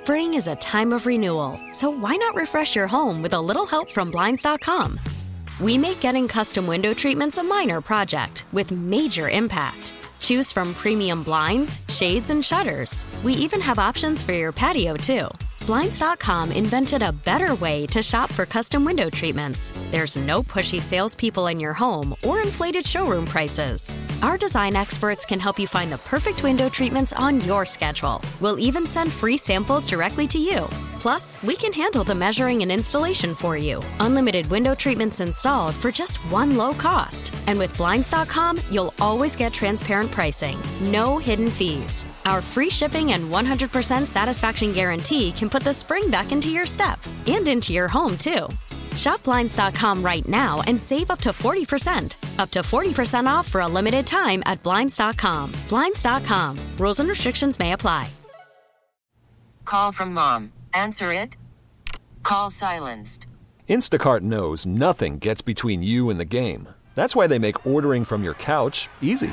Spring is a time of renewal, so why not refresh your home with a little help from Blinds.com? We make getting custom window treatments a minor project with major impact. Choose from premium blinds, shades, and shutters. We even have options for your patio, too. Blinds.com invented a better way to shop for custom window treatments. There's no pushy salespeople in your home or inflated showroom prices. Our design experts can help you find the perfect window treatments on your schedule. We'll even send free samples directly to you. Plus, we can handle the measuring and installation for you. Unlimited window treatments installed for just one low cost. And with Blinds.com, you'll always get transparent pricing. No hidden fees. Our free shipping and 100% satisfaction guarantee can put the spring back into your step and into your home, too. Shop Blinds.com right now and save up to 40%. Up to 40% off for a limited time at Blinds.com. Blinds.com. Rules and restrictions may apply. Call from mom. Answer it. Call silenced. Instacart knows nothing gets between you and the game. That's why they make ordering from your couch easy.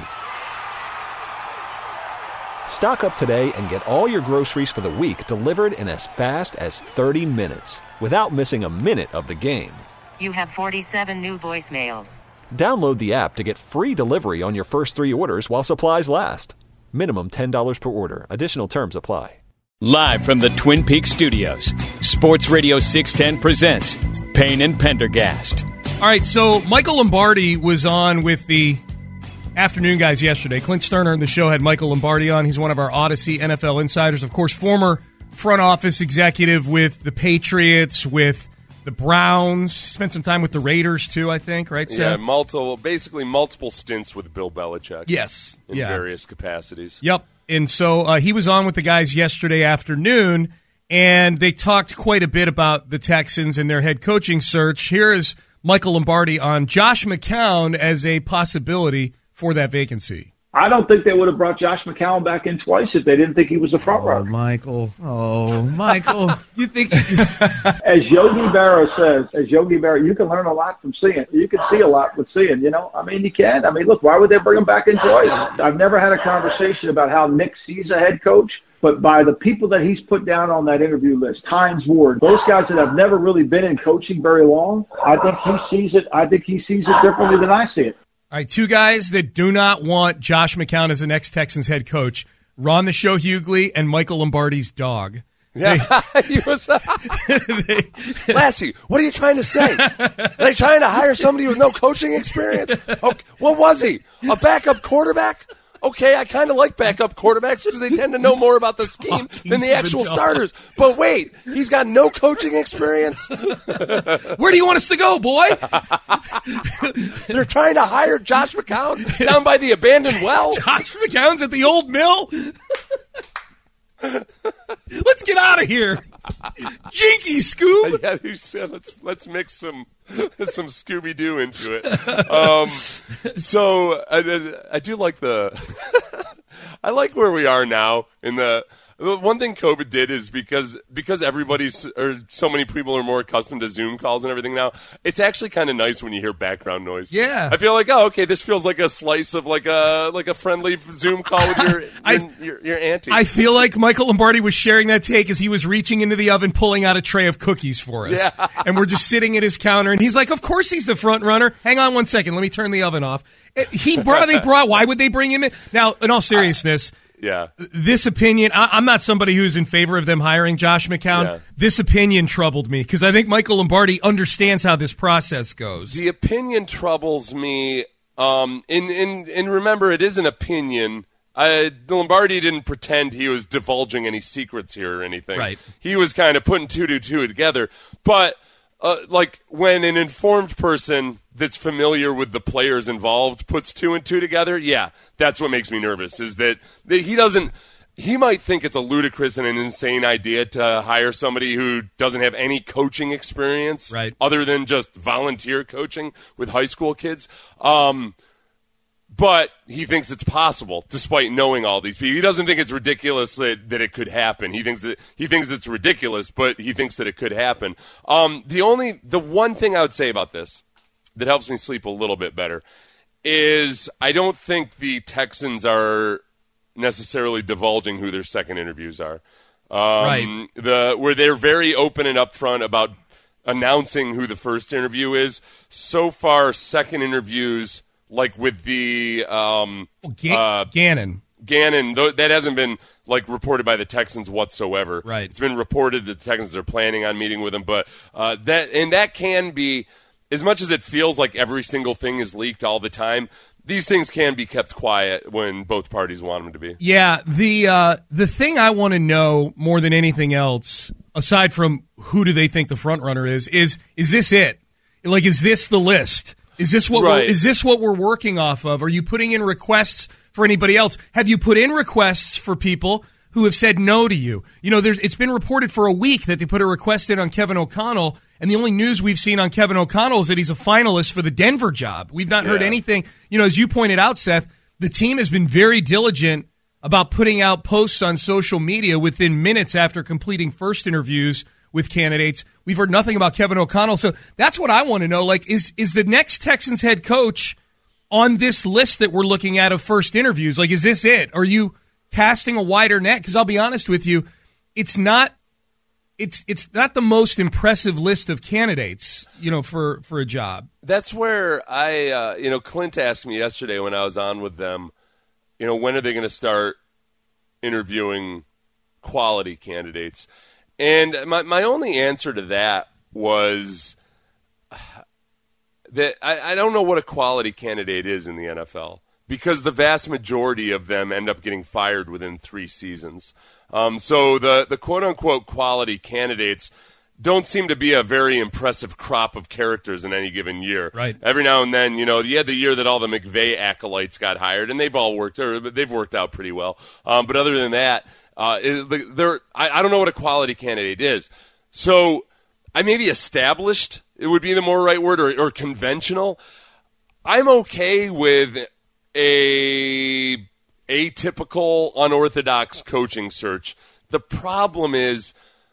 Stock up today and get all your groceries for the week delivered in as fast as 30 minutes without missing a minute of the game. You have 47 new voicemails. Download the app to get free delivery on your first 3 orders while supplies last. Minimum $10 per order. Additional terms apply. Live from the Twin Peaks studios, Sports Radio 610 presents Payne and Pendergast. All right, so Michael Lombardi was on with the afternoon guys yesterday. Clint Sterner and the show had Michael Lombardi on. He's one of our Odyssey NFL insiders. Of course, former front office executive with the Patriots, with the Browns. Spent some time with the Raiders, too, I think, right, Seth? Yeah, basically multiple stints with Bill Belichick. Yes. In various capacities. Yep. And so he was on with the guys yesterday afternoon, and they talked quite a bit about the Texans and their head coaching search. Here is Michael Lombardi on Josh McCown as a possibility for that vacancy. I don't think they would have brought Josh McCown back in twice if they didn't think he was a front runner. Michael. You think as Yogi Berra says, you can learn a lot from seeing. You can see a lot with seeing, you can. Look, why would they bring him back in twice? I've never had a conversation about how Nick sees a head coach, but by the people that he's put down on that interview list, Hines Ward, those guys that have never really been in coaching very long, I think he sees it differently than I see it. All right, 2 guys that do not want Josh McCown as the next Texans head coach, Ron the Show Hughley and Michael Lombardi's dog. Yeah, Lassie, what are you trying to say? Are they trying to hire somebody with no coaching experience? Okay, what was he? A backup quarterback? Okay, I kind of like backup quarterbacks because they tend to know more about the scheme than the actual starters. But wait, he's got no coaching experience? Where do you want us to go, boy? They're trying to hire Josh McCown down by the abandoned well? Josh McCown's at the old mill? Let's get out of here. Jinky Scoob. Yeah, you said let's mix some Scooby-Doo into it. So I do like I like where we are now in the one thing COVID did is because so many people are more accustomed to Zoom calls and everything now, it's actually kind of nice when you hear background noise. Yeah. I feel like, this feels like a slice of like a friendly Zoom call with your auntie. I feel like Michael Lombardi was sharing that take as he was reaching into the oven, pulling out a tray of cookies for us. Yeah. And we're just sitting at his counter, and he's like, of course he's the front runner. Hang on one second. Let me turn the oven off. Why would they bring him in? Now, in all seriousness, yeah. This opinion, I'm not somebody who's in favor of them hiring Josh McCown. Yeah. This opinion troubled me because I think Michael Lombardi understands how this process goes. The opinion troubles me. And remember, it is an opinion. Lombardi didn't pretend he was divulging any secrets here or anything. Right. He was kind of putting two together. But when an informed person that's familiar with the players involved puts 2 and 2 together, yeah, that's what makes me nervous, is that he might think it's a ludicrous and an insane idea to hire somebody who doesn't have any coaching experience, right, other than just volunteer coaching with high school kids. But he thinks it's possible, despite knowing all these people. He doesn't think it's ridiculous that it could happen. He thinks it's ridiculous, but he thinks that it could happen. The one thing I would say about this that helps me sleep a little bit better is I don't think the Texans are necessarily divulging who their second interviews are. Right. Where they're very open and upfront about announcing who the first interview is. So far, second interviews, like with the Gannon, that hasn't been reported by the Texans whatsoever. Right. It's been reported that the Texans are planning on meeting with him, but that can be, as much as it feels like every single thing is leaked all the time, these things can be kept quiet when both parties want them to be. Yeah, the thing I want to know more than anything else, aside from who do they think the front runner is this it? Is this the list? Is this what we're working off of? Are you putting in requests for anybody else? Have you put in requests for people who have said no to you? It's been reported for a week that they put a request in on Kevin O'Connell, and the only news we've seen on Kevin O'Connell is that he's a finalist for the Denver job. We've not heard anything. As you pointed out, Seth, the team has been very diligent about putting out posts on social media within minutes after completing first interviews with candidates. We've heard nothing about Kevin O'Connell. So that's what I want to know. Is the next Texans head coach on this list that we're looking at of first interviews? Is this it? Are you casting a wider net? Because I'll be honest with you, it's not the most impressive list of candidates, for a job. That's where Clint asked me yesterday when I was on with them, when are they going to start interviewing quality candidates? And my only answer to that was that I don't know what a quality candidate is in the NFL, because the vast majority of them end up getting fired within 3 seasons. So the quote-unquote quality candidates don't seem to be a very impressive crop of characters in any given year. Right. Every now and then, you had the year that all the McVay acolytes got hired, and they've worked out pretty well. But other than that, I don't know what a quality candidate is. So maybe established, it would be the more right word, or conventional. I'm okay with a atypical, unorthodox coaching search. The problem is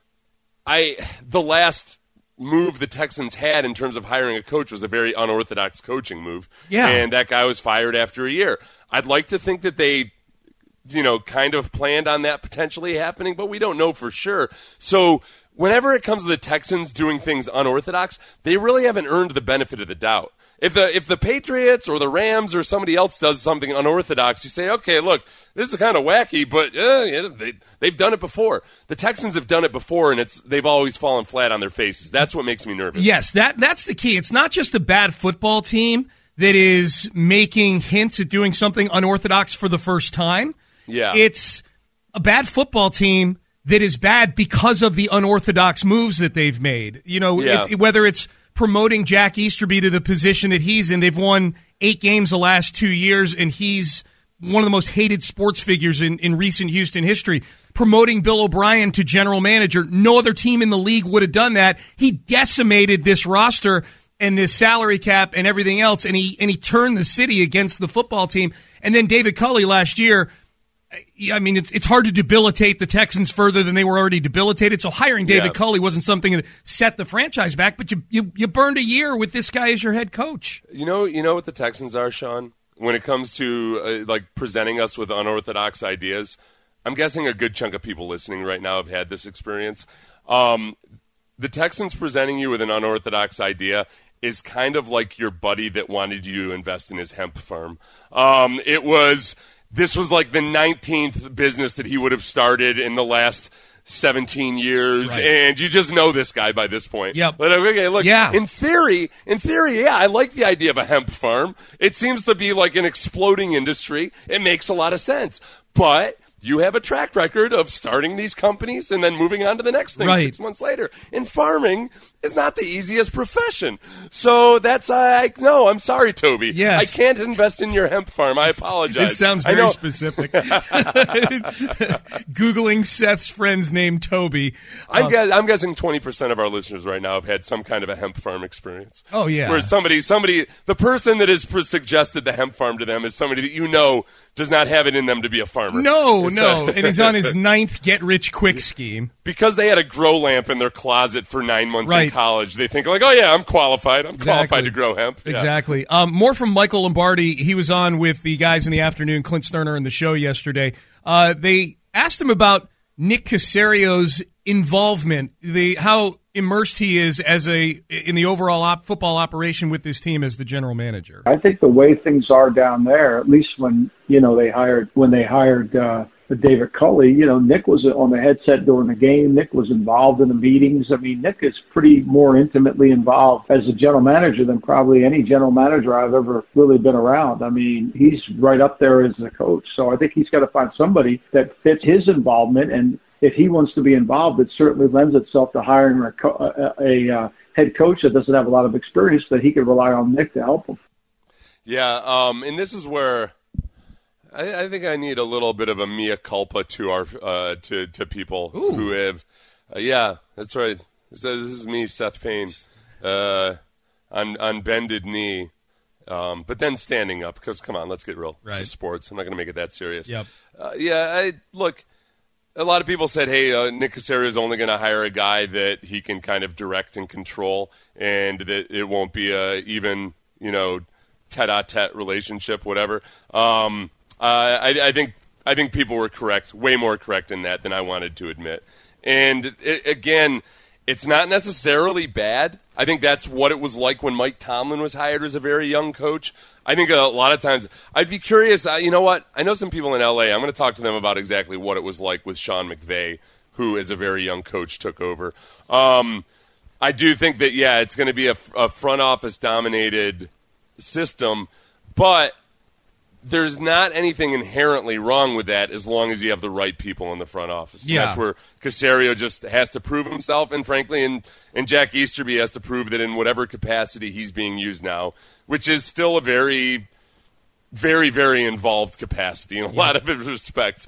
the last move the Texans had in terms of hiring a coach was a very unorthodox coaching move. Yeah. And that guy was fired after a year. I'd like to think that they kind of planned on that potentially happening, but we don't know for sure. So whenever it comes to the Texans doing things unorthodox, they really haven't earned the benefit of the doubt. If the Patriots or the Rams or somebody else does something unorthodox, you say, okay, look, this is kind of wacky, but they've done it before. The Texans have done it before, and they've always fallen flat on their faces. That's what makes me nervous. Yes, that's the key. It's not just a bad football team that is making hints at doing something unorthodox for the first time. Yeah. It's a bad football team that is bad because of the unorthodox moves that they've made. Whether it's promoting Jack Easterby to the position that he's in. They've won 8 games the last 2 years, and he's one of the most hated sports figures in recent Houston history. Promoting Bill O'Brien to general manager. No other team in the league would have done that. He decimated this roster and this salary cap and everything else, and he turned the city against the football team. And then David Culley last year, it's hard to debilitate the Texans further than they were already debilitated. So hiring David Culley wasn't something that set the franchise back, but you burned a year with this guy as your head coach. You know what the Texans are, Sean? When it comes to presenting us with unorthodox ideas, I'm guessing a good chunk of people listening right now have had this experience. The Texans presenting you with an unorthodox idea is kind of like your buddy that wanted you to invest in his hemp farm. This was like the 19th business that he would have started in the last 17 years, right. And you just know this guy by this point. Yep. But okay, look, in theory, I like the idea of a hemp farm. It seems to be like an exploding industry. It makes a lot of sense. But you have a track record of starting these companies and then moving on to the next thing 6 months later. And farming is not the easiest profession. So that's, no, I'm sorry, Toby. Yes. I can't invest in your hemp farm. I apologize. This sounds very specific. Googling Seth's friend's name, Toby. I'm guessing 20% of our listeners right now have had some kind of a hemp farm experience. Oh, yeah. Where somebody, the person that has suggested the hemp farm to them is somebody that does not have it in them to be a farmer. No. And he's on his 9th get-rich-quick scheme. Because they had a grow lamp in their closet for 9 months in college, they think like, oh, yeah, I'm qualified. I'm qualified to grow hemp. Yeah. Exactly. More from Michael Lombardi. He was on with the guys in the afternoon, Clint Sterner, in the show yesterday. They asked him about Nick Caserio's involvement, how immersed he is in the overall football operation with this team as the general manager? I think the way things are down there, at least when they hired David Culley, Nick was on the headset during the game. Nick was involved in the meetings. I mean, Nick is pretty more intimately involved as a general manager than probably any general manager I've ever really been around. I mean, he's right up there as a coach. So I think he's got to find somebody that fits his involvement. And if he wants to be involved, it certainly lends itself to hiring a head coach that doesn't have a lot of experience, that he could rely on Nick to help him. Yeah, and this is where I think I need a little bit of a mea culpa to our to people who have. Yeah, that's right. This is me, Seth Payne, on bended knee, but then standing up, because come on, let's get real. Right. This is sports. I'm not going to make it that serious. Yep. Look. A lot of people said, hey, Nick Caserio is only going to hire a guy that he can kind of direct and control, and that it won't be a even, tete-a-tete relationship, whatever. I think people were correct, way more correct in that than I wanted to admit. And again, it's not necessarily bad. I think that's what it was like when Mike Tomlin was hired as a very young coach. I think a lot of times I'd be curious. You know what? I know some people in L.A. I'm going to talk to them about exactly what it was like with Sean McVay, who as a very young coach took over. I do think that, it's going to be a front office dominated system, but there's not anything inherently wrong with that as long as you have the right people in the front office. Yeah. And that's where Caserio just has to prove himself, and frankly, and Jack Easterby has to prove that in whatever capacity he's being used now, which is still a very, very, very involved capacity in a lot of respects.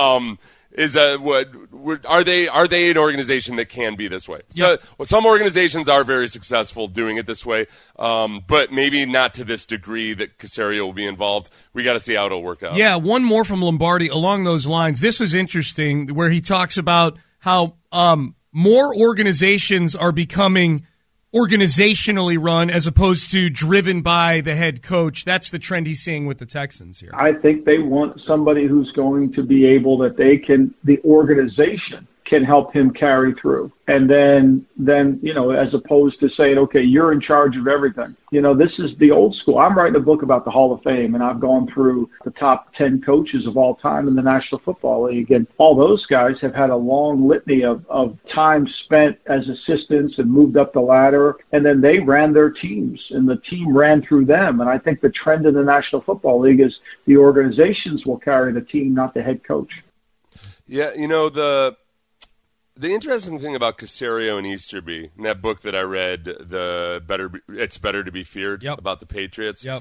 Are they an organization that can be this way? Yep. So some organizations are very successful doing it this way, but maybe not to this degree that Caserio will be involved. We got to see how it'll work out. Yeah, one more from Lombardi along those lines. This was interesting, where he talks about how more organizations are becoming organizationally run as opposed to driven by the head coach. That's the trend he's seeing with the Texans here. I think they want somebody who's going to be able that the organization can help him carry through. And then, as opposed to saying, okay, you're in charge of everything. This is the old school. I'm writing a book about the Hall of Fame, and I've gone through the top 10 coaches of all time in the National Football League. And all those guys have had a long litany of time spent as assistants and moved up the ladder. And then they ran their teams, and the team ran through them. And I think the trend in the National Football League is the organizations will carry the team, not the head coach. Yeah, the interesting thing about Caserio and Easterby, in that book that I read, It's Better to Be Feared, about the Patriots. Yep.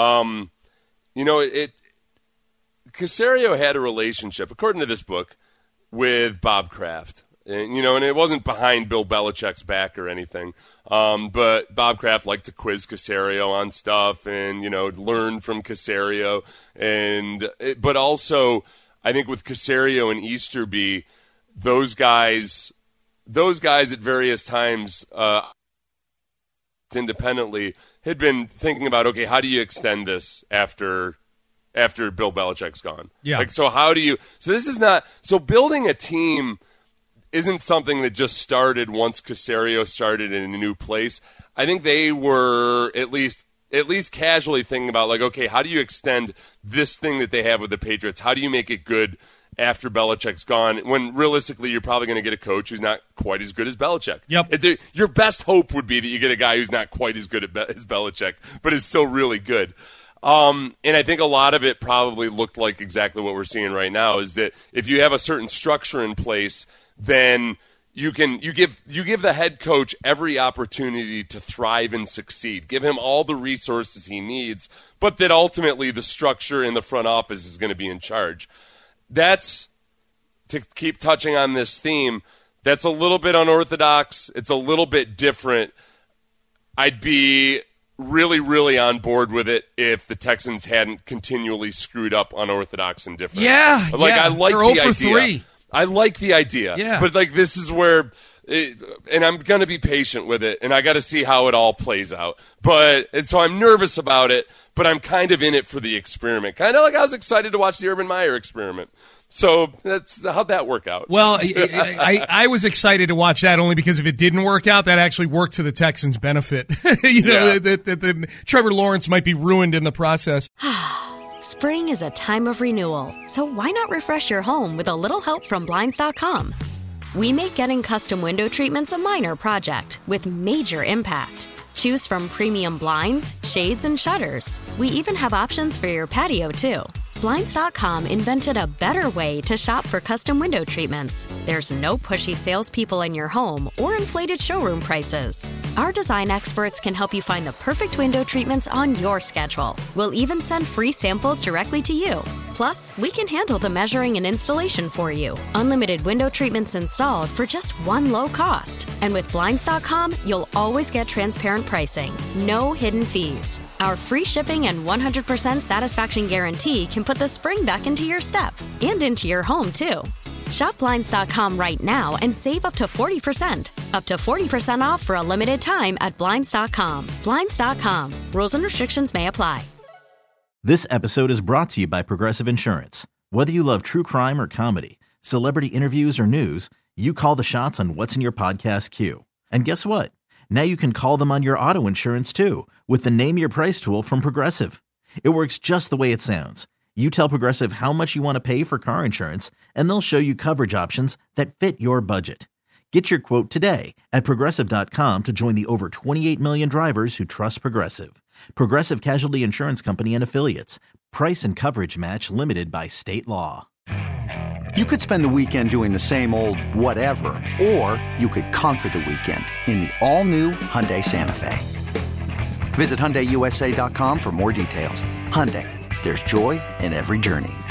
Caserio had a relationship, according to this book, with Bob Kraft. And it wasn't behind Bill Belichick's back or anything. But Bob Kraft liked to quiz Caserio on stuff and, learn from Caserio. But also, I think with Caserio and Easterby, those guys at various times independently had been thinking about, okay, how do you extend this after Bill Belichick's gone? Yeah. So building a team isn't something that just started once Caserio started in a new place. I think they were at least casually thinking about, okay, how do you extend this thing that they have with the Patriots? How do you make it good after Belichick's gone, when realistically you're probably going to get a coach who's not quite as good as Belichick? Yep. Your best hope would be that you get a guy who's not quite as good as Belichick, but is still really good. And I think a lot of it probably looked like exactly what we're seeing right now, is that if you have a certain structure in place, then you give the head coach every opportunity to thrive and succeed. Give him all the resources he needs, but that ultimately the structure in the front office is going to be in charge. That's, to keep touching on this theme, that's a little bit unorthodox. It's a little bit different. I'd be really, really on board with it if the Texans hadn't continually screwed up unorthodox and different. Yeah, I like They're the 0 for idea. 3. I like the idea. Yeah. But this is where, and I'm going to be patient with it, and I got to see how it all plays out. And so I'm nervous about it, but I'm kind of in it for the experiment. Kind of like I was excited to watch the Urban Meyer experiment. So how'd that work out? Well, I was excited to watch that only because if it didn't work out, that actually worked to the Texans' benefit. That Trevor Lawrence might be ruined in the process. Spring is a time of renewal, so why not refresh your home with a little help from Blinds.com? We make getting custom window treatments a minor project with major impact. Choose from premium blinds, shades, and shutters. We even have options for your patio, too. Blinds.com invented a better way to shop for custom window treatments. There's no pushy salespeople in your home or inflated showroom prices. Our design experts can help you find the perfect window treatments on your schedule. We'll even send free samples directly to you. Plus, we can handle the measuring and installation for you. Unlimited window treatments installed for just one low cost. And with Blinds.com, you'll always get transparent pricing. No hidden fees. Our free shipping and 100% satisfaction guarantee can put the spring back into your step and into your home, too. Shop Blinds.com right now and save up to 40%. Up to 40% off for a limited time at Blinds.com. Blinds.com. Rules and restrictions may apply. This episode is brought to you by Progressive Insurance. Whether you love true crime or comedy, celebrity interviews or news, you call the shots on what's in your podcast queue. And guess what? Now you can call them on your auto insurance, too, with the Name Your Price tool from Progressive. It works just the way it sounds. You tell Progressive how much you want to pay for car insurance, and they'll show you coverage options that fit your budget. Get your quote today at Progressive.com to join the over 28 million drivers who trust Progressive. Progressive Casualty Insurance Company and Affiliates. Price and coverage match limited by state law. You could spend the weekend doing the same old whatever, or you could conquer the weekend in the all-new Hyundai Santa Fe. Visit HyundaiUSA.com for more details. Hyundai, there's joy in every journey.